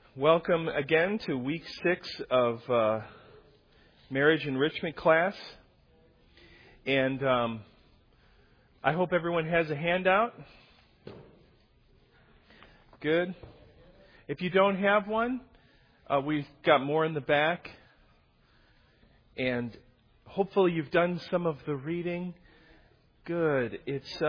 Welcome again to week 6 of marriage enrichment class. And I hope everyone has a handout. Good. If you don't have one, we've got more in the back. And hopefully you've done some of the reading. Good. It's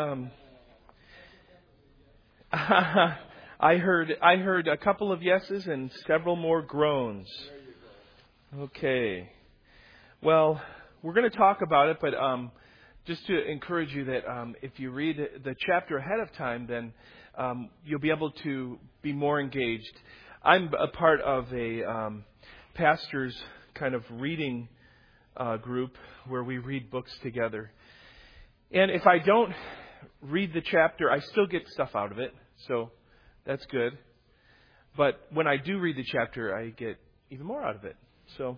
I heard a couple of yeses and several more groans. Okay. Well, we're going to talk about it, but just to encourage you that if you read the chapter ahead of time, then you'll be able to be more engaged. I'm a part of a pastor's kind of reading group where we read books together. And if I don't read the chapter, I still get stuff out of it. So that's good. But when I do read the chapter, I get even more out of it. So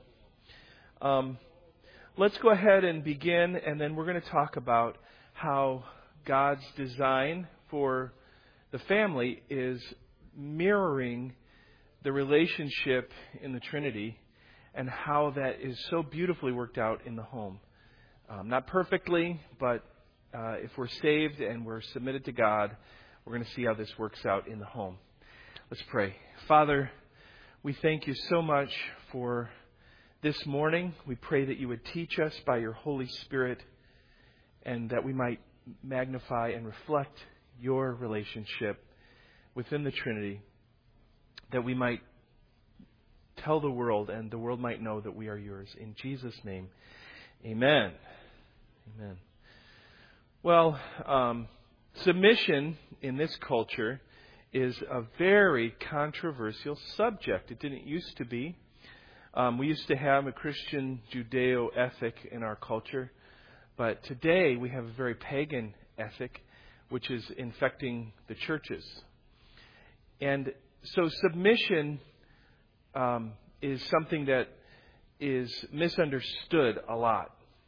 let's go ahead and begin, and then we're going to talk about how God's design for the family is mirroring the relationship in the Trinity and how that is so beautifully worked out in the home. Not perfectly, but if we're saved and we're submitted to God, we're going to see how this works out in the home. Let's pray. Father, we thank you so much for this morning. We pray that you would teach us by your Holy Spirit and that we might magnify and reflect your relationship within the Trinity, that we might tell the world and the world might know that we are yours. In Jesus' name, amen. Amen. Well, submission in this culture is a very controversial subject. It didn't used to be. We used to have a Christian Judeo ethic in our culture, but today we have a very pagan ethic, which is infecting the churches. And so submission is something that is misunderstood a lot.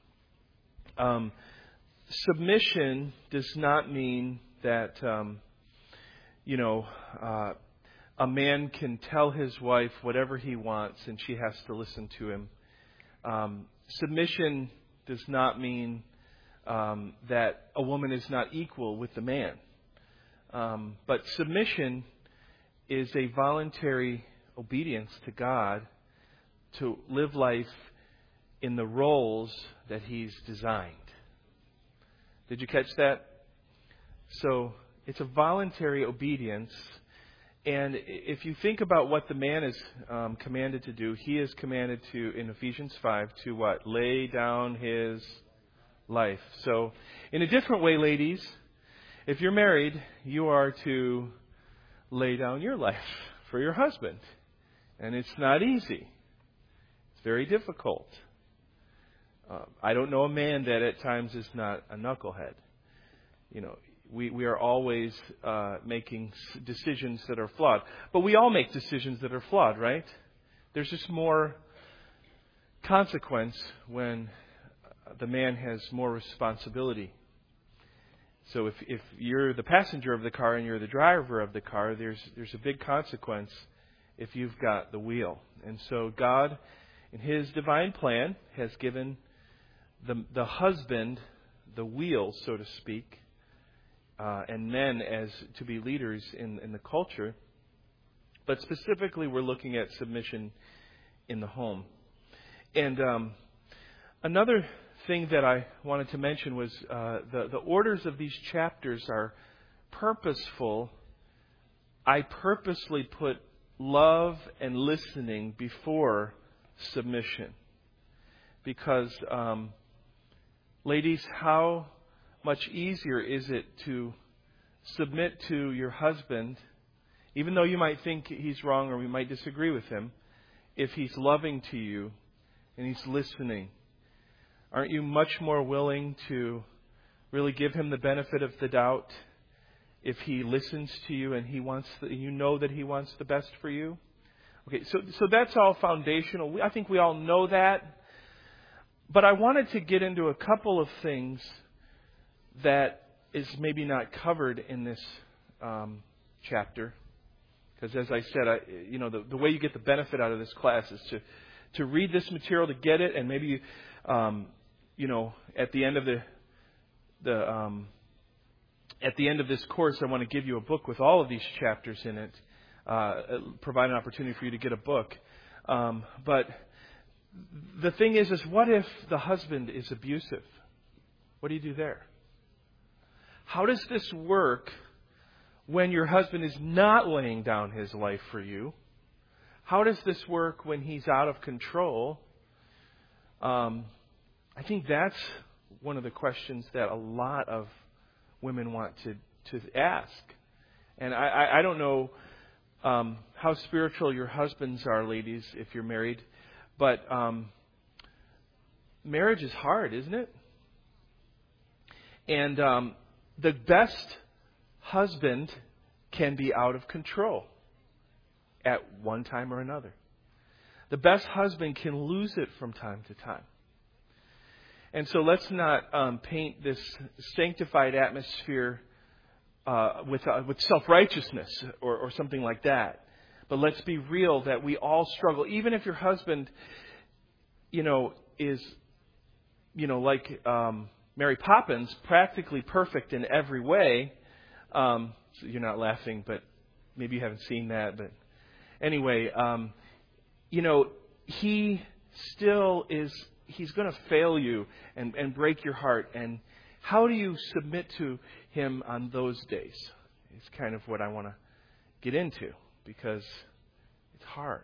Submission does not mean that, a man can tell his wife whatever he wants and she has to listen to him. Submission does not mean that a woman is not equal with the man. But submission is a voluntary obedience to God to live life in the roles that He's designed. Did you catch that? So it's a voluntary obedience. And if you think about what the man is commanded to do, he is commanded to, in Ephesians 5, to what? Lay down his life. So in a different way, ladies, if you're married, you are to lay down your life for your husband. And it's not easy. It's very difficult. I don't know a man that at times is not a knucklehead. We are always making decisions that are flawed. But we all make decisions that are flawed, right? There's just more consequence when the man has more responsibility. So if you're the passenger of the car and you're the driver of the car, there's a big consequence if you've got the wheel. And so God, in His divine plan, has given the husband the wheel, so to speak, and men as to be leaders in the culture. But specifically, we're looking at submission in the home. And another thing that I wanted to mention was the orders of these chapters are purposeful. I purposely put love and listening before submission. Because, ladies, how much easier is it to submit to your husband, even though you might think he's wrong or we might disagree with him, if he's loving to you and he's listening? Aren't you much more willing to really give him the benefit of the doubt if he listens to you and you know that he wants the best for you? Okay, so that's all foundational. I think we all know that. But I wanted to get into a couple of things that is maybe not covered in this chapter. Because as I said, the way you get the benefit out of this class is to read this material, to get it, and maybe, at the end of at the end of this course, I want to give you a book with all of these chapters in it, provide an opportunity for you to get a book. But the thing is what if the husband is abusive? What do you do there? How does this work when your husband is not laying down his life for you? How does this work when he's out of control? I think that's one of the questions that a lot of women want to ask. And I don't know how spiritual your husbands are, ladies, if you're married. But marriage is hard, isn't it? And the best husband can be out of control at one time or another. The best husband can lose it from time to time. And so let's not paint this sanctified atmosphere with self-righteousness or something like that. But let's be real that we all struggle. Even if your husband, is, like Mary Poppins, practically perfect in every way. So you're not laughing, but maybe you haven't seen that. But anyway, he still is. He's going to fail you and break your heart. And how do you submit to him on those days? It's kind of what I want to get into, because it's hard.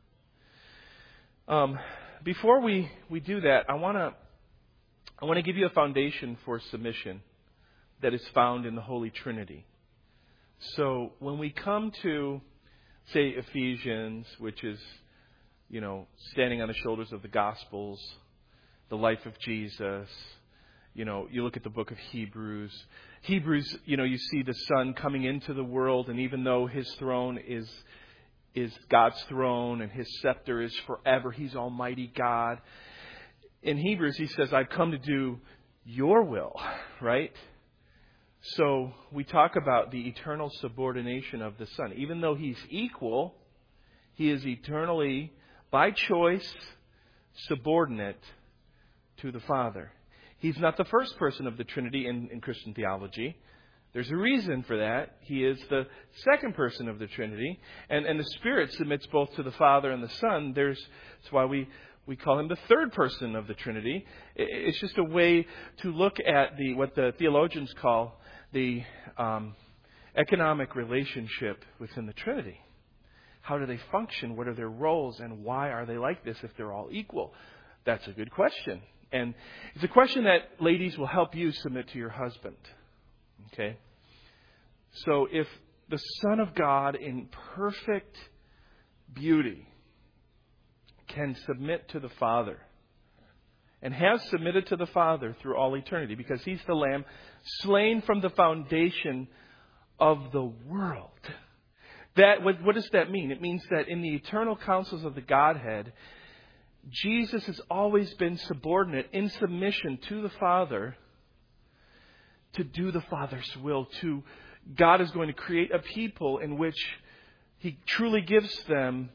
Before we do that, I want to give you a foundation for submission that is found in the Holy Trinity. So when we come to, say, Ephesians, which is, standing on the shoulders of the Gospels, the life of Jesus, you look at the book of Hebrews. Hebrews, you see the Son coming into the world, and even though his throne is God's throne and his scepter is forever, he's Almighty God. In Hebrews, he says, I've come to do your will, right? So we talk about the eternal subordination of the Son. Even though he's equal, he is eternally, by choice, subordinate to the Father. He's not the first person of the Trinity in Christian theology. There's a reason for that. He is the second person of the Trinity. And the Spirit submits both to the Father and the Son. That's why we call him the third person of the Trinity. It's just a way to look at what the theologians call the economic relationship within the Trinity. How do they function? What are their roles? And why are they like this if they're all equal? That's a good question. And it's a question that, ladies, will help you submit to your husband. Okay? So if the Son of God in perfect beauty can submit to the Father, and has submitted to the Father through all eternity, because he's the Lamb slain from the foundation of the world. What does that mean? It means that in the eternal counsels of the Godhead, Jesus has always been subordinate in submission to the Father to do the Father's will. God is going to create a people in which he truly gives them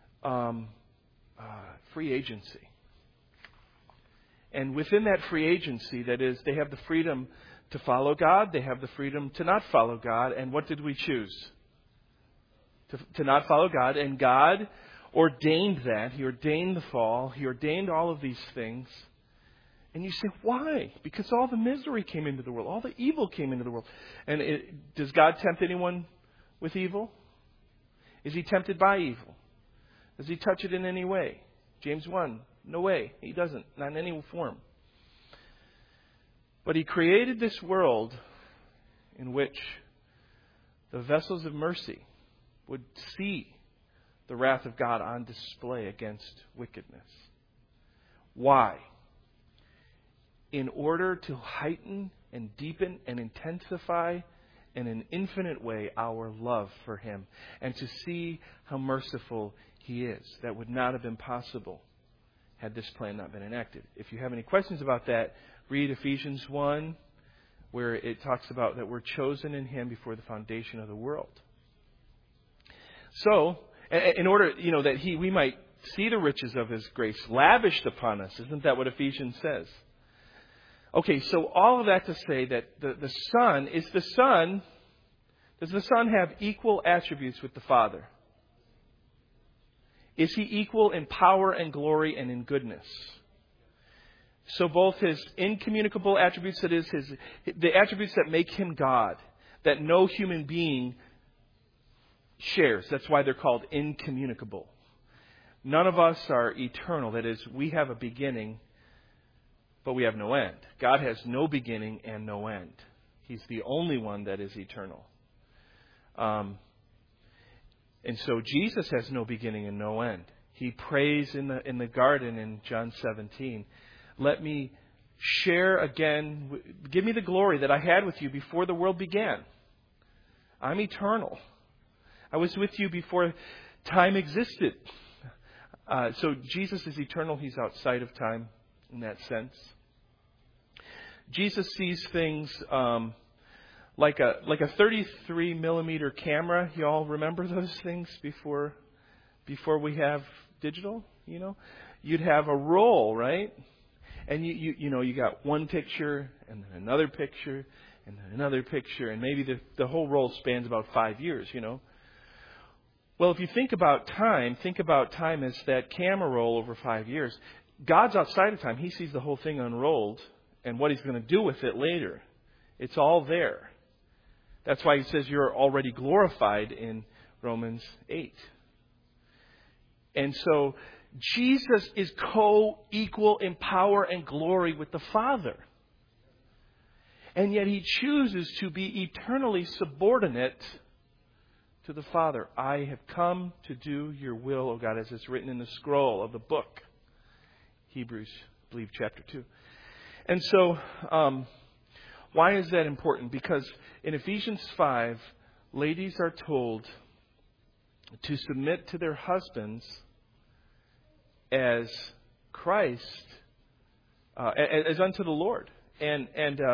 free agency. And within that free agency, that is, they have the freedom to follow God, they have the freedom to not follow God. And what did we choose? To not follow God. And God ordained that. He ordained the fall. He ordained all of these things. And you say, why? Because all the misery came into the world. All the evil came into the world. And does God tempt anyone with evil? Is he tempted by evil? Does he touch it in any way? James 1, no way. He doesn't. Not in any form. But he created this world in which the vessels of mercy would see the wrath of God on display against wickedness. Why? In order to heighten and deepen and intensify in an infinite way our love for him, and to see how merciful he is. That would not have been possible had this plan not been enacted. If you have any questions about that, read Ephesians 1, where it talks about that we're chosen in him before the foundation of the world. So, in order, that we might see the riches of His grace lavished upon us. Isn't that what Ephesians says? Okay, so all of that to say that the Son, does the Son have equal attributes with the Father? Is He equal in power and glory and in goodness? So both His incommunicable attributes, that is, the attributes that make Him God, that no human being shares. That's why they're called incommunicable. None of us are eternal. That is, we have a beginning, but we have no end. God has no beginning and no end. He's the only one that is eternal. And so Jesus has no beginning and no end. He prays in the garden in John 17, let me share again, give me the glory that I had with you before the world began. I'm eternal. I was with you before time existed. So Jesus is eternal. He's outside of time in that sense. Jesus sees things like a 33 millimeter camera. You all remember those things before we have digital? You'd have a roll, right? And you got one picture and then another picture and then another picture, and maybe the whole roll spans about 5 years. Well, if you think about time as that camera roll over 5 years. God's outside of time. He sees the whole thing unrolled and what He's going to do with it later. It's all there. That's why He says you're already glorified in Romans 8. And so Jesus is co-equal in power and glory with the Father. And yet He chooses to be eternally subordinate to the Father. I have come to do your will, O God, as it's written in the scroll of the book. Hebrews, I believe, chapter 2. And so, why is that important? Because in Ephesians 5, ladies are told to submit to their husbands as Christ, as unto the Lord. And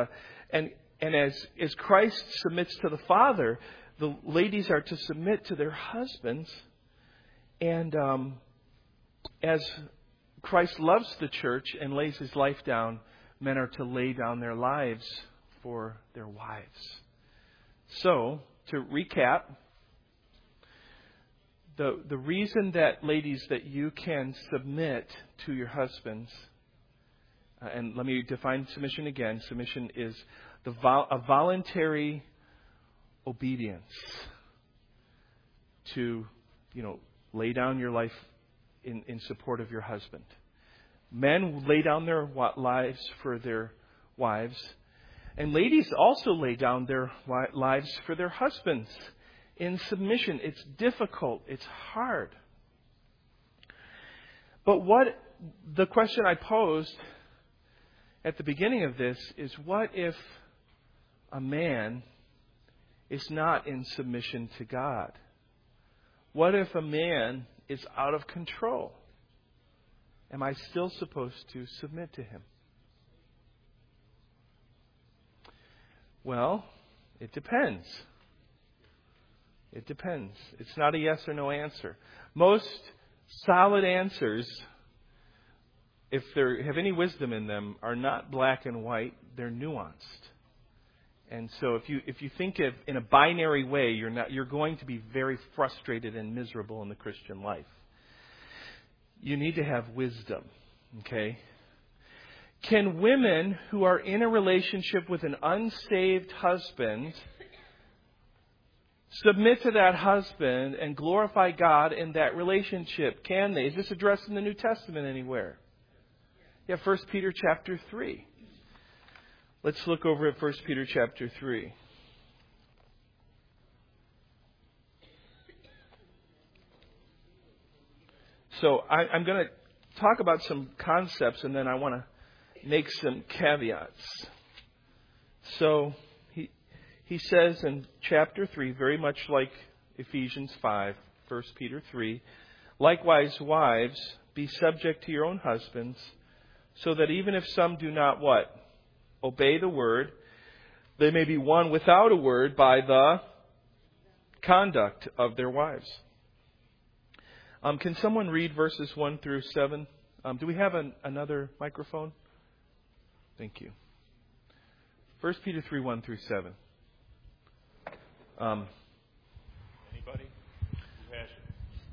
as Christ submits to the Father, the ladies are to submit to their husbands. And as Christ loves the church and lays His life down, men are to lay down their lives for their wives. So, to recap, the reason that, ladies, that you can submit to your husbands, and let me define submission again. Submission is a voluntary obedience to, lay down your life in support of your husband. Men lay down their lives for their wives, and ladies also lay down their lives for their husbands in submission. It's difficult. It's hard. But the question I posed at the beginning of this is, what if a man is not in submission to God? What if a man is out of control? Am I still supposed to submit to him? Well, it depends. It depends. It's not a yes or no answer. Most solid answers, if they have any wisdom in them, are not black and white. They're nuanced. And so if you think of in a binary way, you're going to be very frustrated and miserable in the Christian life. You need to have wisdom. Okay? Can women who are in a relationship with an unsaved husband submit to that husband and glorify God in that relationship? Can they? Is this addressed in the New Testament anywhere? Yeah, 1 Peter chapter 3. Let's look over at 1 Peter chapter 3. So I'm going to talk about some concepts, and then I want to make some caveats. So he says in chapter 3, very much like Ephesians 5, 1 Peter 3, likewise, wives, be subject to your own husbands, so that even if some do not what? Obey the word, they may be won without a word by the conduct of their wives. Can someone read verses 1 through 7? Do we have another microphone? Thank you. 1 Peter 3, 1 through 7. Anybody? Who has it?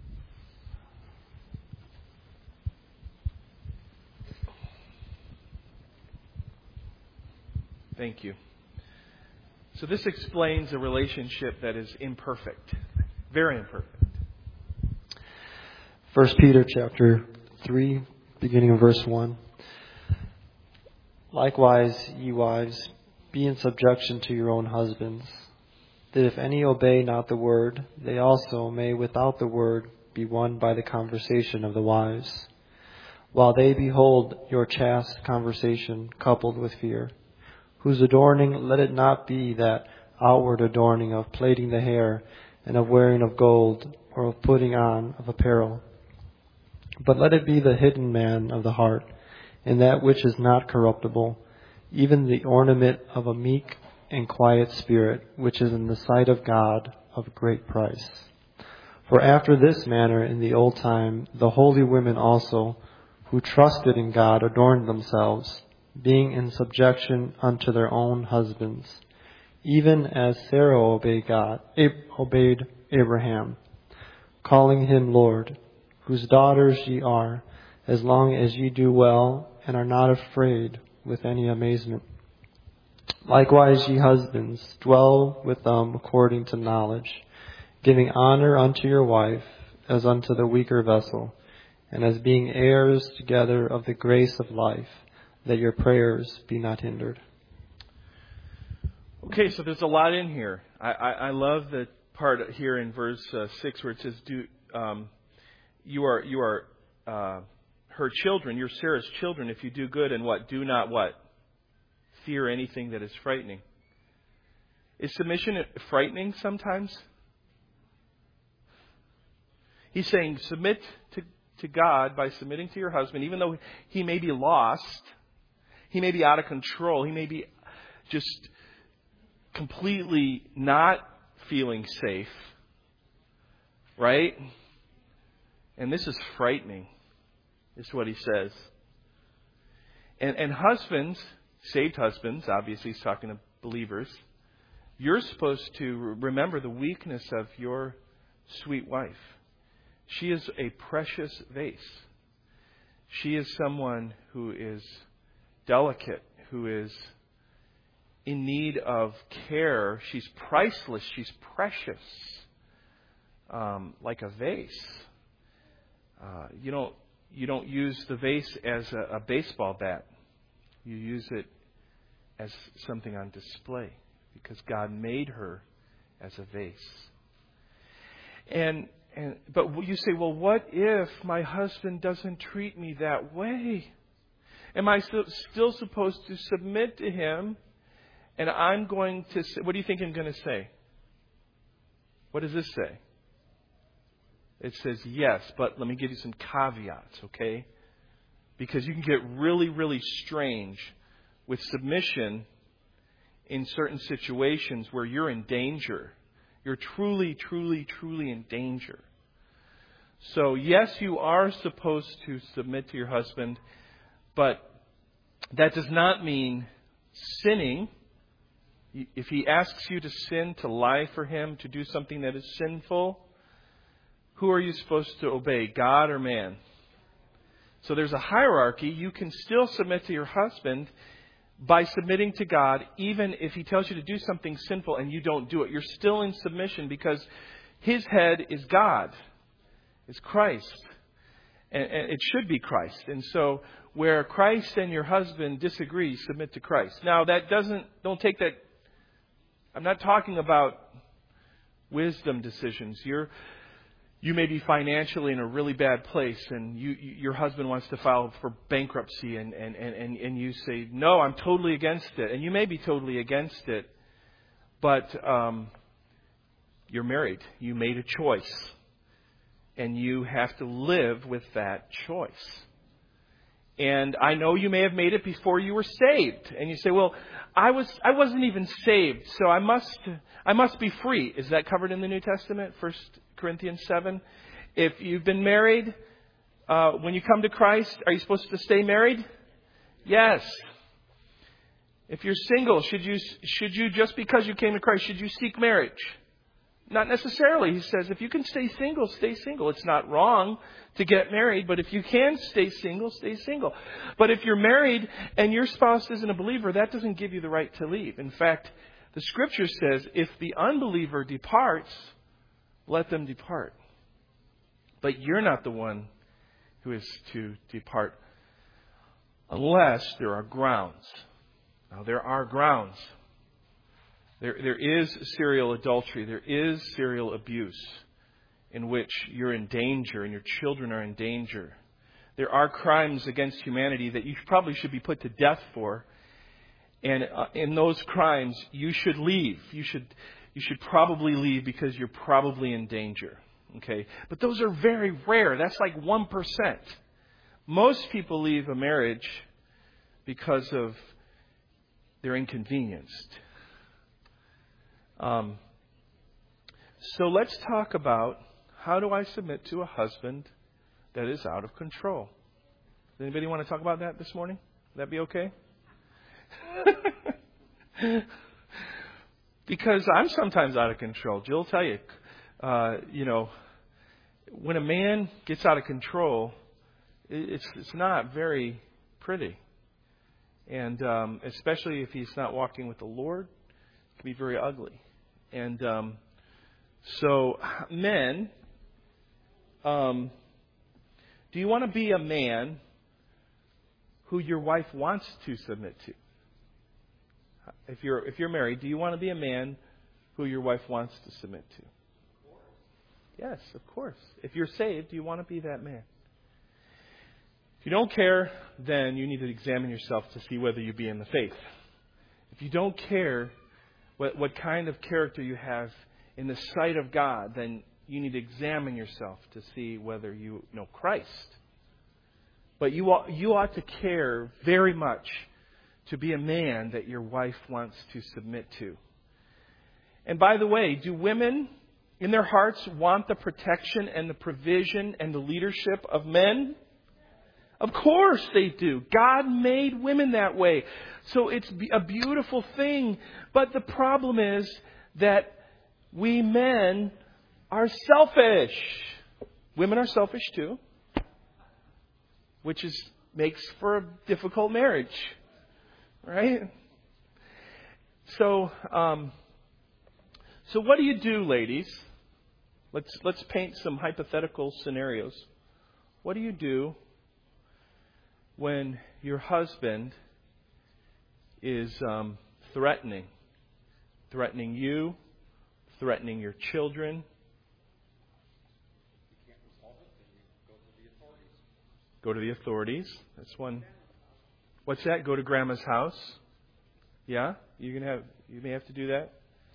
Thank you. So this explains a relationship that is imperfect, very imperfect. 1 Peter chapter 3, beginning of verse 1. Likewise, ye wives, be in subjection to your own husbands, that if any obey not the word, they also may without the word be won by the conversation of the wives, while they behold your chaste conversation coupled with fear, whose adorning let it not be that outward adorning of plaiting the hair and of wearing of gold or of putting on of apparel, but let it be the hidden man of the heart, in that which is not corruptible, even the ornament of a meek and quiet spirit, which is in the sight of God of great price. For after this manner in the old time the holy women also, who trusted in God, adorned themselves, being in subjection unto their own husbands, even as Sarah obeyed Abraham, calling him Lord, whose daughters ye are, as long as ye do well and are not afraid with any amazement. Likewise, ye husbands, dwell with them according to knowledge, giving honor unto your wife as unto the weaker vessel, and as being heirs together of the grace of life, that your prayers be not hindered. Okay, so there's a lot in here. I love the part here in verse 6 where it says, you are her children, you're Sarah's children, if you do good and what? Do not what? Fear anything that is frightening. Is submission frightening sometimes? He's saying submit to God by submitting to your husband, even though he may be lost, he may be out of control, he may be just completely not feeling safe, right? And this is frightening, is what he says. And husbands, saved husbands, obviously he's talking to believers, you're supposed to remember the weakness of your sweet wife. She is a precious vase. She is someone who is delicate, who is in need of care. She's priceless. She's precious, like a vase. You don't use the vase as a baseball bat. You use it as something on display because God made her as a vase. But you say, well, what if my husband doesn't treat me that way? Am I still supposed to submit to him? And I'm going to say, what do you think I'm going to say? What does this say? It says yes, but let me give you some caveats, okay? Because you can get really, really strange with submission in certain situations where you're in danger. You're truly, truly, truly in danger. So, yes, you are supposed to submit to your husband, but that does not mean sinning. If he asks you to sin, to lie for him, to do something that is sinful, who are you supposed to obey, God or man? So there's a hierarchy. You can still submit to your husband by submitting to God, even if he tells you to do something sinful and you don't do it. You're still in submission because his head is God, is Christ. And it should be Christ. And so where Christ and your husband disagree, submit to Christ. Now don't take that. I'm not talking about wisdom decisions. You may be financially in a really bad place and your husband wants to file for bankruptcy and you say, no, I'm totally against it. And you may be totally against it, but you're married. You made a choice. And you have to live with that choice. And I know you may have made it before you were saved. And you say, well, I wasn't even saved, so I must be free. Is that covered in the New Testament, 1 Corinthians 7? If you've been married, when you come to Christ, are you supposed to stay married? Yes. If you're single, should you just because you came to Christ, should you seek marriage? Not necessarily. He says if you can stay single, stay single. It's not wrong to get married, but if you can stay single, stay single. But if you're married and your spouse isn't a believer, that doesn't give you the right to leave. In fact, the Scripture says if the unbeliever departs, let them depart. But you're not the one who is to depart unless there are grounds. Now, there are grounds. There is serial adultery. There is serial abuse in which you're in danger and your children are in danger. There are crimes against humanity that you probably should be put to death for. And in those crimes, you should leave. You should probably leave because you're probably in danger. Okay? But those are very rare. That's like 1%. Most people leave a marriage because of they're inconvenienced. So let's talk about how do I submit to a husband that is out of control. Does anybody want to talk about that this morning? Would that be okay? Because I'm sometimes out of control. Jill will tell you, when a man gets out of control, it's not very pretty. And especially if he's not walking with the Lord, it can be very ugly. And so, men, do you want to be a man who your wife wants to submit to? If you're married, do you want to be a man who your wife wants to submit to? Yes, of course. If you're saved, do you want to be that man? If you don't care, then you need to examine yourself to see whether you be in the faith. If you don't care what kind of character you have in the sight of God, then you need to examine yourself to see whether you know Christ. But you ought to care very much to be a man that your wife wants to submit to. And by the way, do women in their hearts want the protection and the provision and the leadership of men? Of course they do. God made women that way. So it's a beautiful thing. But the problem is that we men are selfish. Women are selfish too, which makes for a difficult marriage, right? So what do you do, ladies? Let's paint some hypothetical scenarios. What do you do when your husband is threatening you, threatening your children? You can't resolve it, then you go to the authorities. Go to the authorities. That's one. What's that? Go to grandma's house? Yeah? You may have to do that.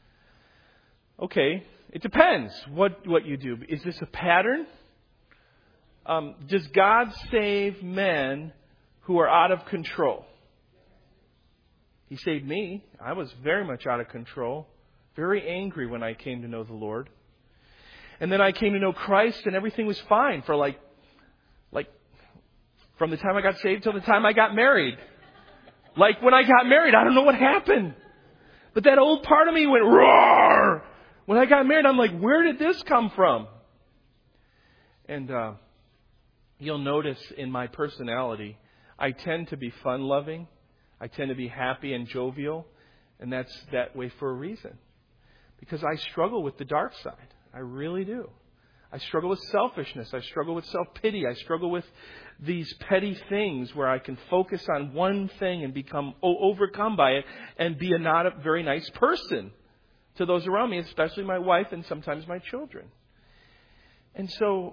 Okay. It depends what you do. Is this a pattern? Does God save men who are out of control? He saved me. I was very much out of control. Very angry when I came to know the Lord. And then I came to know Christ and everything was fine for like from the time I got saved till the time I got married. Like when I got married, I don't know what happened. But that old part of me went roar. When I got married, I'm like, where did this come from? And you'll notice in my personality, I tend to be fun-loving. I tend to be happy and jovial. And that's that way for a reason. Because I struggle with the dark side. I really do. I struggle with selfishness. I struggle with self-pity. I struggle with these petty things where I can focus on one thing and become overcome by it and be not a very nice person to those around me, especially my wife and sometimes my children. And so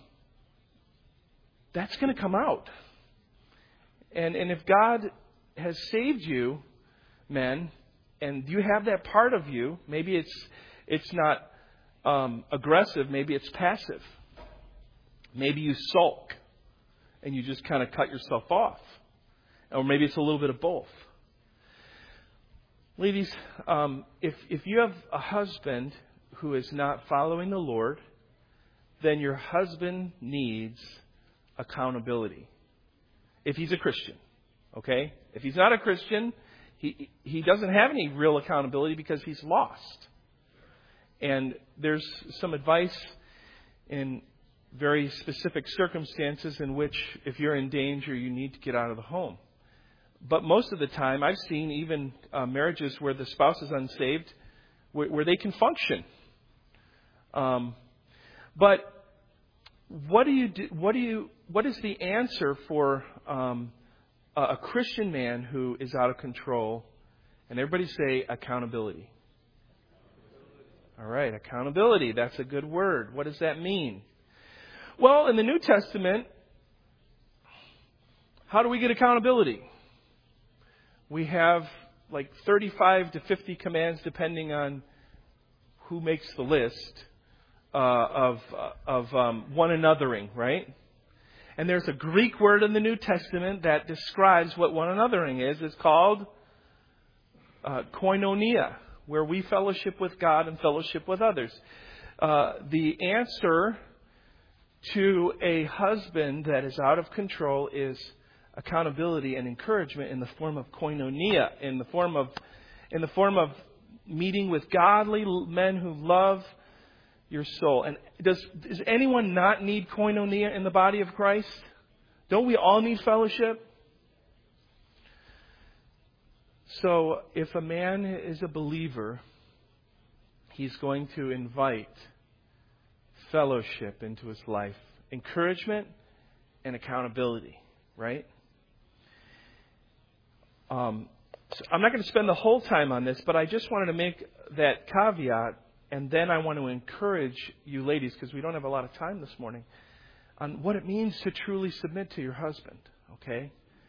that's going to come out. And if God has saved you, men, and you have that part of you, maybe it's not aggressive, maybe it's passive. Maybe you sulk and you just kind of cut yourself off. Or maybe it's a little bit of both. Ladies, if you have a husband who is not following the Lord, then your husband needs accountability. If he's a Christian, okay? If he's not a Christian, he doesn't have any real accountability because he's lost. And there's some advice in very specific circumstances in which if you're in danger, you need to get out of the home. But most of the time, I've seen even marriages where the spouse is unsaved, where they can function. But what do you do? What is the answer for a Christian man who is out of control? And everybody say accountability. All right, accountability. That's a good word. What does that mean? Well, in the New Testament, how do we get accountability? We have like 35 to 50 commands, depending on who makes the list, of one anothering, right? And there's a Greek word in the New Testament that describes what one anothering is. It's called koinonia, where we fellowship with God and fellowship with others. The answer to a husband that is out of control is accountability and encouragement in the form of koinonia, in the form of meeting with godly men who love your soul. And does anyone not need koinonia in the body of Christ? Don't we all need fellowship? So if a man is a believer, he's going to invite fellowship into his life, encouragement and accountability, right? So I'm not going to spend the whole time on this, but I just wanted to make that caveat, and then I want to encourage you ladies, because we don't have a lot of time this morning, on what it means to truly submit to your husband, okay?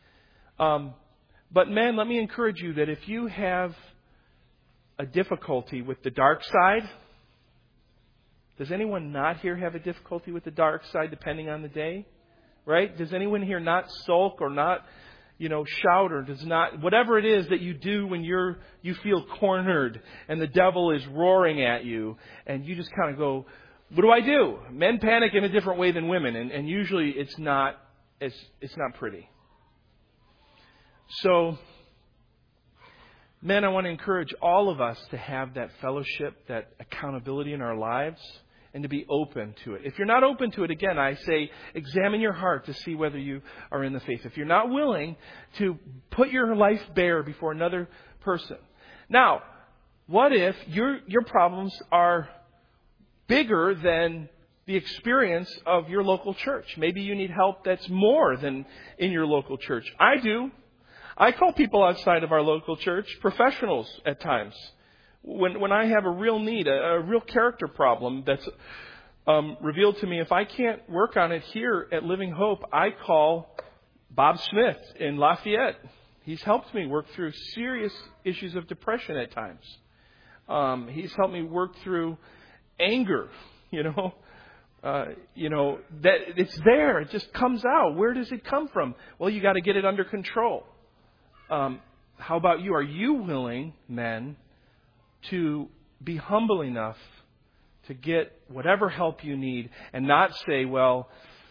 But men, let me encourage you that if you have a difficulty with the dark side, does anyone not here have a difficulty with the dark side depending on the day? Right? Does anyone here not sulk or not, shout, or does not, whatever it is that you do when you feel cornered and the devil is roaring at you and you just kind of go, what do I do? Men panic in a different way than women, and usually it's not pretty. So, men, I want to encourage all of us to have that fellowship, that accountability in our lives, and to be open to it. If you're not open to it, again, I say examine your heart to see whether you are in the faith. If you're not willing to put your life bare before another person. Now, what if your problems are bigger than the experience of your local church? Maybe you need help that's more than in your local church. I do. I call people outside of our local church professionals at times. When I have a real need, a real character problem that's revealed to me, if I can't work on it here at Living Hope, I call Bob Smith in Lafayette. He's helped me work through serious issues of depression at times. He's helped me work through anger, that it's there. It just comes out. Where does it come from? Well, you got to get it under control. How about you? Are you willing, men, to be humble enough to get whatever help you need and not say, well,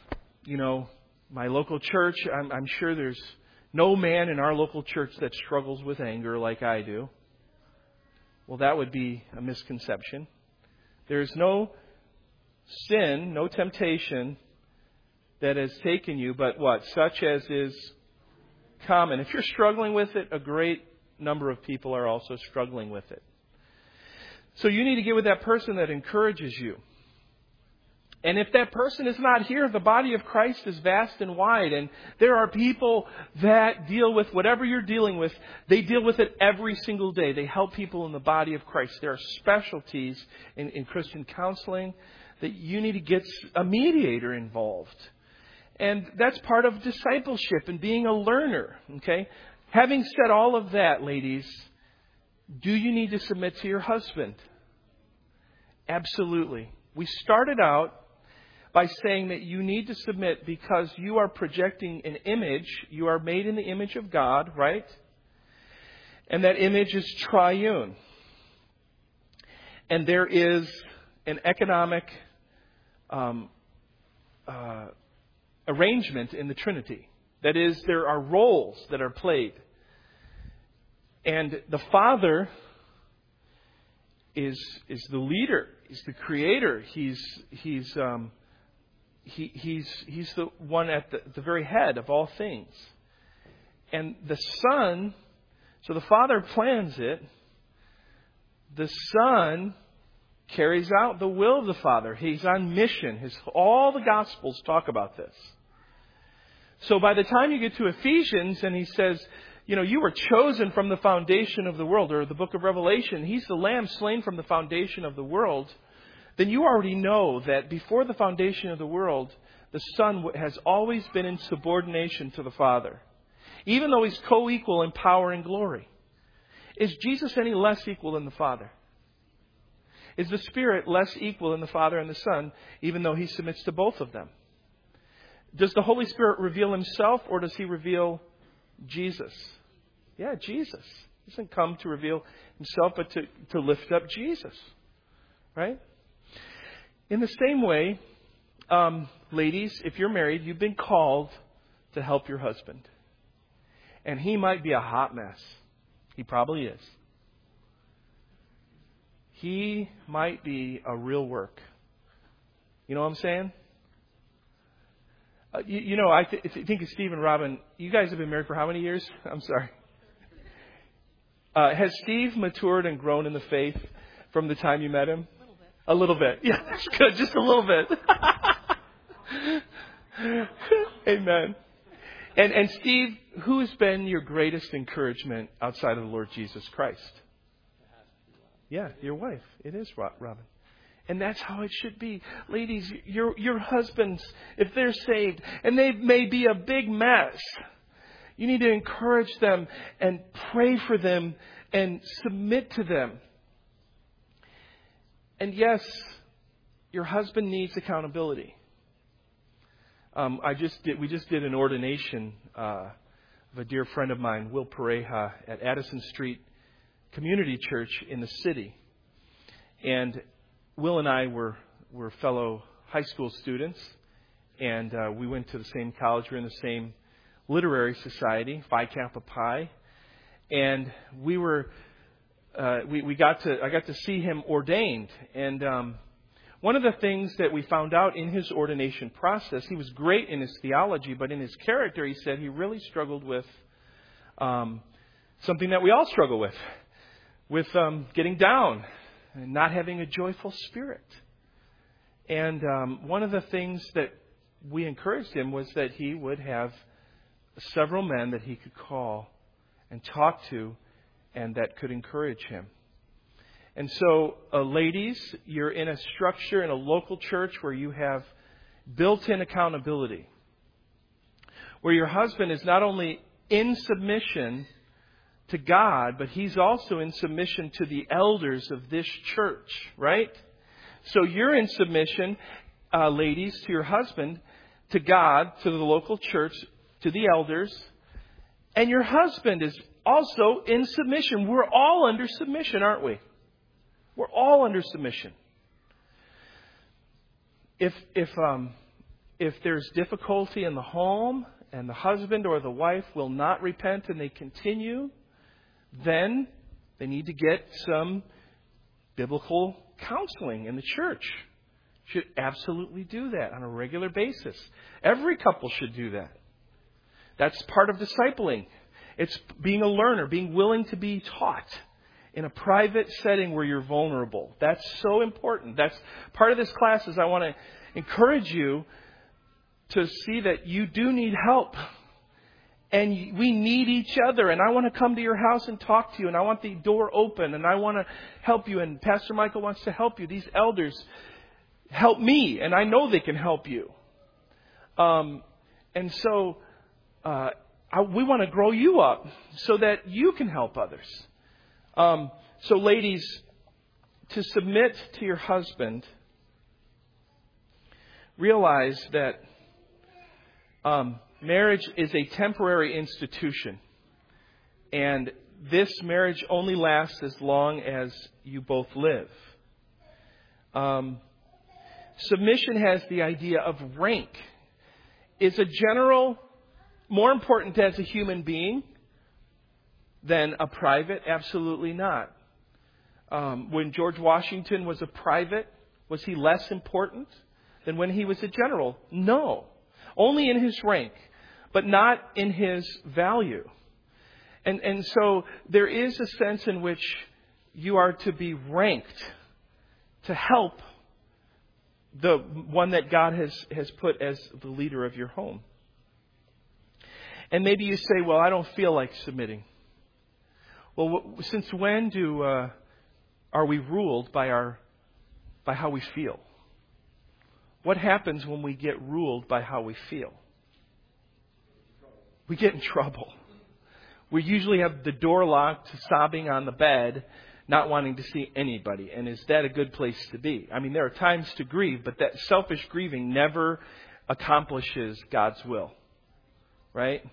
my local church, I'm sure there's no man in our local church that struggles with anger like I do. Well, that would be a misconception. There's no sin, no temptation that has taken you, but what? Such as is common. If you're struggling with it, a great number of people are also struggling with it. So you need to get with that person that encourages you. And if that person is not here, the body of Christ is vast and wide. And there are people that deal with whatever you're dealing with. They deal with it every single day. They help people in the body of Christ. There are specialties in Christian counseling that you need to get a mediator involved. And that's part of discipleship and being a learner. Okay? Having said all of that, ladies, do you need to submit to your husband? Absolutely. We started out by saying that you need to submit because you are projecting an image. You are made in the image of God, right? And that image is triune. And there is an economic arrangement in the Trinity. That is, there are roles that are played. And the Father is the leader. He's the creator. He's the one at the very head of all things. And the Son, so the Father plans it. The Son carries out the will of the Father. He's on mission. All the Gospels talk about this. So by the time you get to Ephesians and he says, you were chosen from the foundation of the world, or the book of Revelation, He's the Lamb slain from the foundation of the world, then you already know that before the foundation of the world, the Son has always been in subordination to the Father, even though He's co-equal in power and glory. Is Jesus any less equal than the Father? Is the Spirit less equal than the Father and the Son, even though He submits to both of them? Does the Holy Spirit reveal Himself, or does He reveal Jesus? Yeah, Jesus. He doesn't come to reveal Himself, but to lift up Jesus. Right? In the same way, ladies, if you're married, you've been called to help your husband. And he might be a hot mess. He probably is. He might be a real work. You know what I'm saying? I think of Steve and Robin. You guys have been married for how many years? I'm sorry. Has Steve matured and grown in the faith from the time you met him? A little bit. Yeah, that's good. Just a little bit. Amen. And Steve, who has been your greatest encouragement outside of the Lord Jesus Christ? Yeah, your wife. It is, Robin. And that's how it should be. Ladies, your husbands, if they're saved, and they may be a big mess, you need to encourage them and pray for them and submit to them. And yes, your husband needs accountability. We just did an ordination of a dear friend of mine, Will Pareja, at Addison Street Community Church in the city. And Will and I were fellow high school students, and we went to the same college. We were in the same literary society, Phi Kappa Pi, and I got to see him ordained. And one of the things that we found out in his ordination process, he was great in his theology, but in his character, he said he really struggled with something that we all struggle with getting down and not having a joyful spirit. And one of the things that we encouraged him was that he would have several men that he could call and talk to and that could encourage him. And so, ladies, you're in a structure in a local church where you have built-in accountability, where your husband is not only in submission to God, but he's also in submission to the elders of this church, right? So you're in submission, ladies, to your husband, to God, to the local church, to the elders, and your husband is also in submission. We're all under submission, aren't we? We're all under submission. If there's difficulty in the home and the husband or the wife will not repent and they continue, then they need to get some biblical counseling in the church. Should absolutely do that on a regular basis. Every couple should do that. That's part of discipling. It's being a learner, being willing to be taught in a private setting where you're vulnerable. That's so important. That's part of this class is I want to encourage you to see that you do need help. And we need each other. And I want to come to your house and talk to you. And I want the door open. And I want to help you. And Pastor Michael wants to help you. These elders help me. And I know they can help you. And so we want to grow you up so that you can help others. So ladies, to submit to your husband, realize that marriage is a temporary institution. And this marriage only lasts as long as you both live. submission has the idea of rank. Is a general more important as a human being than a private? Absolutely not. When George Washington was a private, was he less important than when he was a general? No. Only in his rank, but not in his value. And so there is a sense in which you are to be ranked to help the one that God has put as the leader of your home. And maybe you say, well, I don't feel like submitting. Well, since when are we ruled by how we feel? What happens when we get ruled by how we feel? We get in trouble. We usually have the door locked, sobbing on the bed, not wanting to see anybody. And is that a good place to be? I mean, there are times to grieve, but that selfish grieving never accomplishes God's will. Right?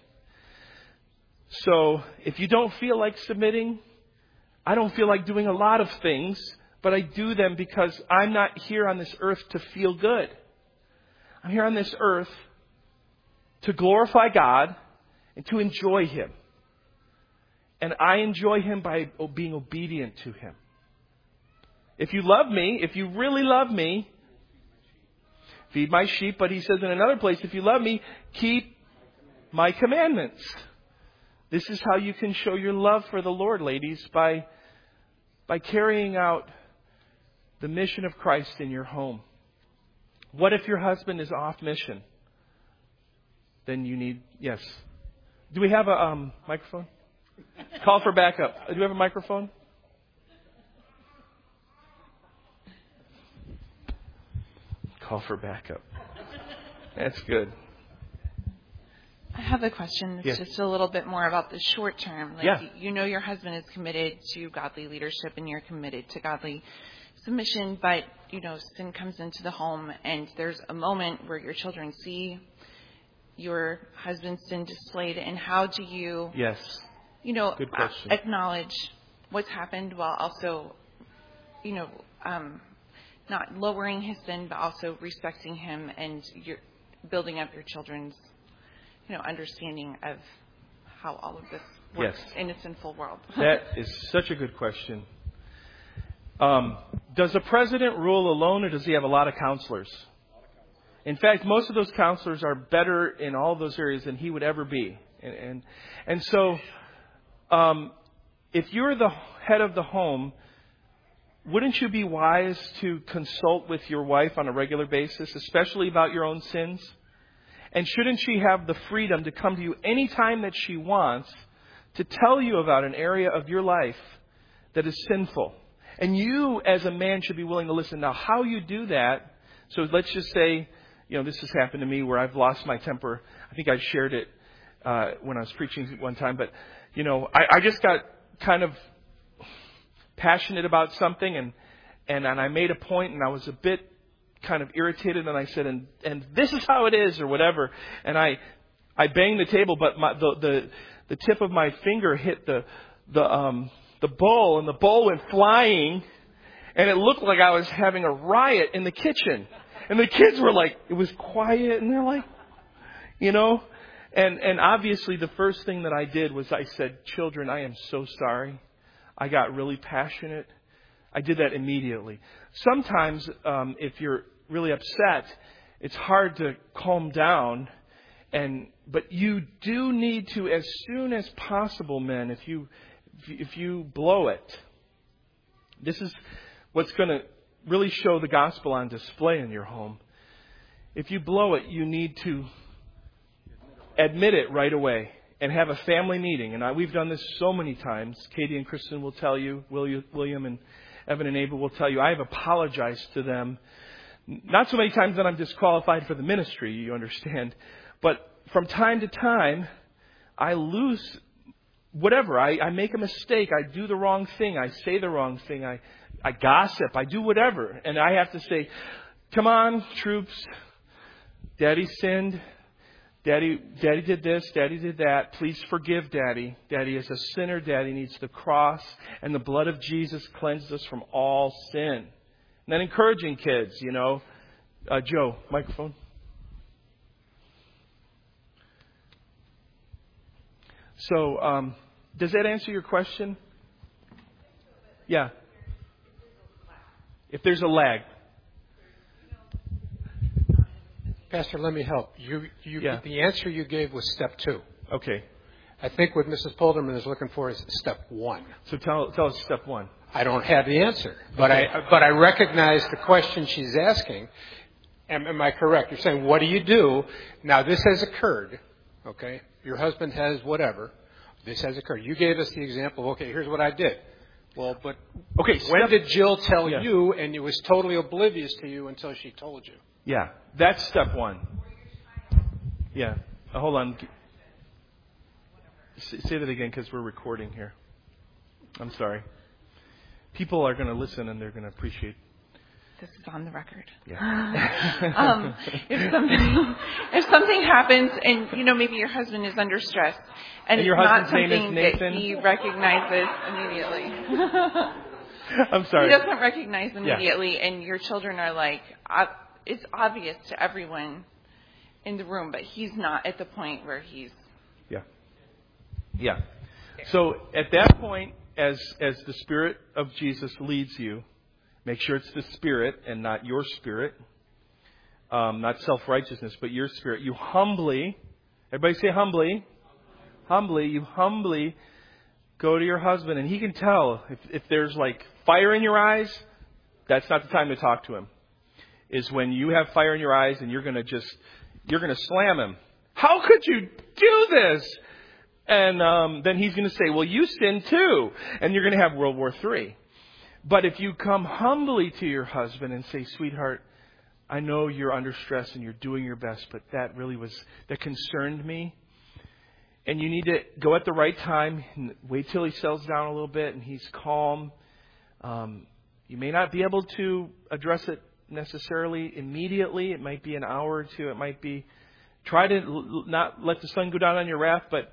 So, if you don't feel like submitting, I don't feel like doing a lot of things, but I do them because I'm not here on this earth to feel good. I'm here on this earth to glorify God and to enjoy Him. And I enjoy Him by being obedient to Him. If you love me, if you really love me, feed my sheep. But He says in another place, if you love me, keep my commandments. This is how you can show your love for the Lord, ladies, by carrying out the mission of Christ in your home. What if your husband is off mission? Then you need, yes. Do we have a microphone? Call for backup. Do we have a microphone? Call for backup. That's good. I have a question. It's just a little bit more about the short term. You know your husband is committed to godly leadership and you're committed to godly submission, but, sin comes into the home and there's a moment where your children see your husband's sin displayed, and how do you, good question. Acknowledge what's happened while also, not lowering his sin, but also respecting him and you're building up your children's understanding of how all of this works in a sinful world. That is such a good question. Does the president rule alone, or does he have a lot of counselors? In fact, most of those counselors are better in all of those areas than he would ever be. And so, if you're the head of the home, wouldn't you be wise to consult with your wife on a regular basis, especially about your own sins? And shouldn't she have the freedom to come to you anytime that she wants to tell you about an area of your life that is sinful? And you, as a man, should be willing to listen. Now, how you do that, so let's just say, this has happened to me where I've lost my temper. I think I shared it when I was preaching one time. But, I just got kind of passionate about something and I made a point and I was a bit kind of irritated, and I said, and this is how it is, or whatever. And I banged the table, but the tip of my finger hit the bowl, and the bowl went flying, and it looked like I was having a riot in the kitchen. And the kids were like, it was quiet, and they're like, and obviously the first thing that I did was I said, children, I am so sorry. I got really passionate. I did that immediately. Sometimes, if you're really upset, it's hard to calm down. But you do need to, as soon as possible, men, if you blow it, this is what's going to really show the gospel on display in your home. If you blow it, you need to admit it right away and have a family meeting. And we've done this so many times. Katie and Kristen will tell you, William and Evan and Abel will tell you, I have apologized to them. Not so many times that I'm disqualified for the ministry, you understand. But from time to time, I lose whatever. I make a mistake. I do the wrong thing. I say the wrong thing. I gossip. I do whatever. And I have to say, come on, troops. Daddy sinned. Daddy did this. Daddy did that. Please forgive Daddy. Daddy is a sinner. Daddy needs the cross. And the blood of Jesus cleanses us from all sin. And then encouraging kids, Joe, microphone. So, does that answer your question? Yeah. If there's a lag. Pastor, let me help. Yeah. The answer you gave was step 2. Okay. I think what Mrs. Polderman is looking for is step 1. So tell us step 1. I don't have the answer, but I recognize the question she's asking. Am I correct? You're saying, what do you do? Now, this has occurred, okay? Your husband has whatever. This has occurred. You gave us the example of, okay, here's what I did. Well, but okay, when did Jill tell you and it was totally oblivious to you until she told you? Yeah, that's step 1. Yeah. Hold on. Say that again because we're recording here. I'm sorry. People are going to listen and they're going to appreciate. This is on the record. Yeah. If something happens and, maybe your husband is under stress and your it's not husband's name something is Nathan? that he recognizes immediately. I'm sorry. He doesn't recognize immediately and your children are like, it's obvious to everyone in the room, but he's not at the point where he's... Yeah. So at that point, as the Spirit of Jesus leads you, make sure it's the Spirit and not your spirit, not self-righteousness, but your spirit. You humbly, everybody say humbly, you humbly go to your husband, and he can tell if there's like fire in your eyes, that's not the time to talk to him. Is when you have fire in your eyes and you're going to slam him. How could you do this? And then he's going to say, well, you sinned too. And you're going to have World War III. But if you come humbly to your husband and say, sweetheart, I know you're under stress and you're doing your best, but that concerned me. And you need to go at the right time and wait till he settles down a little bit and he's calm. You may not be able to address it necessarily immediately. It might be an hour or two. It might be, try to not let the sun go down on your wrath, but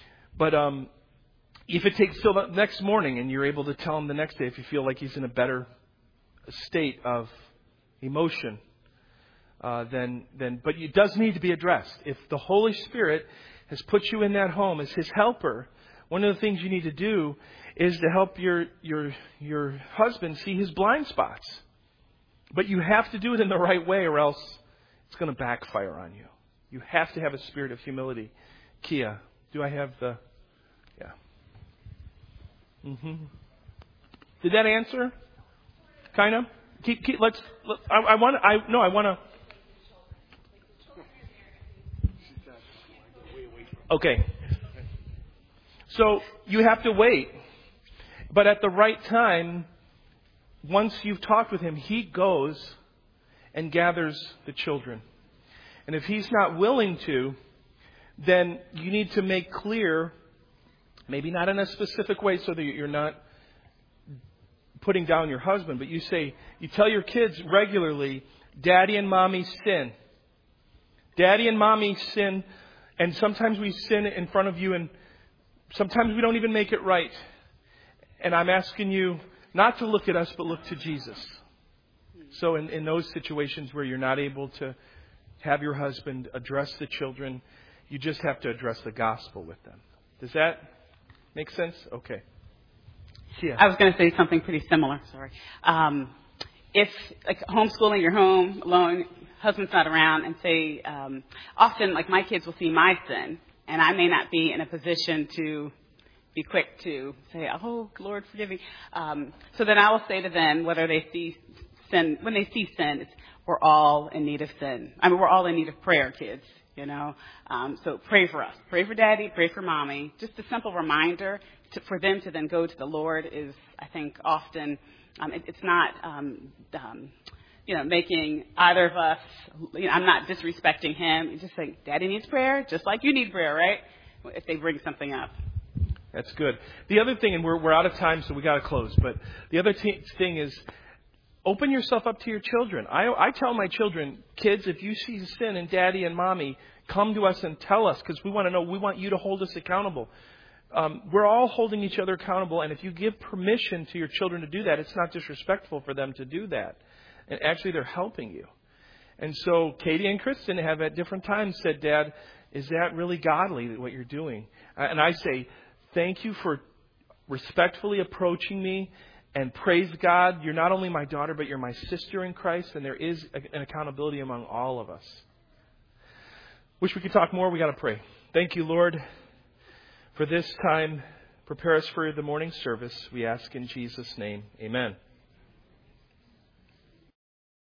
if it takes till the next morning and you're able to tell him the next day if you feel like he's in a better state of emotion, but it does need to be addressed. If the Holy Spirit has put you in that home as His helper, one of the things you need to do is to help your husband see his blind spots. But you have to do it in the right way or else it's going to backfire on you. You have to have a spirit of humility. Kia, do I have the... Yeah. Mm-hmm. Did that answer? Kind of? I want to... Okay. So you have to wait. But at the right time, once you've talked with him, he goes and gathers the children. And if he's not willing to, then you need to make clear, maybe not in a specific way so that you're not putting down your husband, but you tell your kids regularly, Daddy and Mommy sin. Daddy and Mommy sin, and sometimes we sin in front of you, and sometimes we don't even make it right. And I'm asking you not to look at us, but look to Jesus. So in those situations where you're not able to have your husband address the children, you just have to address the gospel with them. Does that make sense? Okay. Yeah. I was going to say something pretty similar. Sorry. If like homeschooling, you're home alone, husband's not around, and say, often like my kids will see my sin, and I may not be in a position to be quick to say, "Oh, Lord, forgive me." So then I will say to them, whether they see sin, when they see sin, it's, we're all in need of sin. I mean, we're all in need of prayer, kids. So pray for us. Pray for Daddy. Pray for Mommy. Just a simple reminder for them to then go to the Lord is, I think, often it's not, making either of us. I'm not disrespecting him. You just say, Daddy needs prayer, just like you need prayer, right? If they bring something up. That's good. The other thing, and we're out of time, so we got to close. But the other thing is, open yourself up to your children. I tell my children, kids, if you see sin in Daddy and Mommy, come to us and tell us because we want to know. We want you to hold us accountable. We're all holding each other accountable, and if you give permission to your children to do that, it's not disrespectful for them to do that. And actually, they're helping you. And so Katie and Kristen have at different times said, Dad, is that really godly, what you're doing? And I say, thank you for respectfully approaching me, and praise God, you're not only my daughter, but you're my sister in Christ, and there is an accountability among all of us. Wish we could talk more. We got to pray. Thank you, Lord, for this time. Prepare us for the morning service. We ask in Jesus' name. Amen.